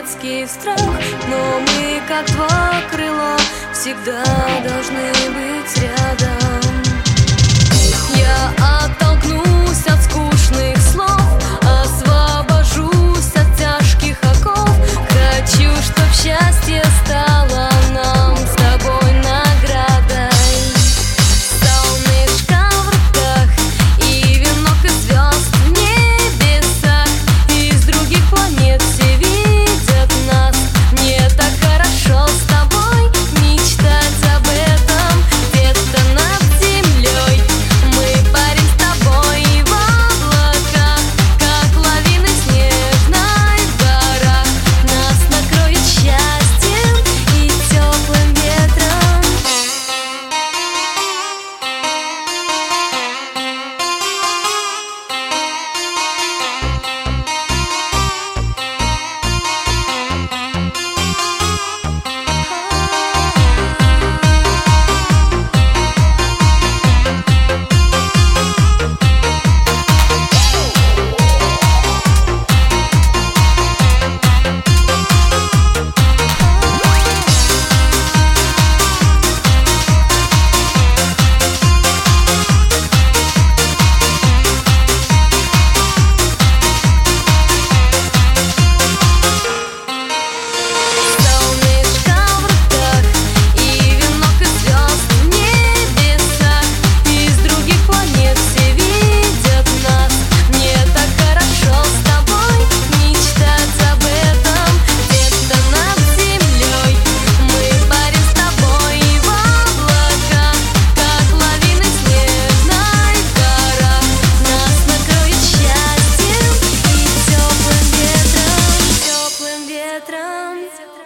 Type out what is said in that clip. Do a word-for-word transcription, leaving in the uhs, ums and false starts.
детский страх, но мы, как два крыла, всегда должны быть рядом. Я оттолкнусь от скучных слов, освобожусь от тяжких оков. Хочу, чтоб счастье стало нам с тобой наградой. Солнышко в руках и венок из звезд в небесах. Из других планет все видят нас. Мне так хорошо с тобой мечтать об этом. Где-то над землей мы парим с тобой в облаках, как лавины снежной в горах. Нас накроет счастьем и теплым ветром. Ветром.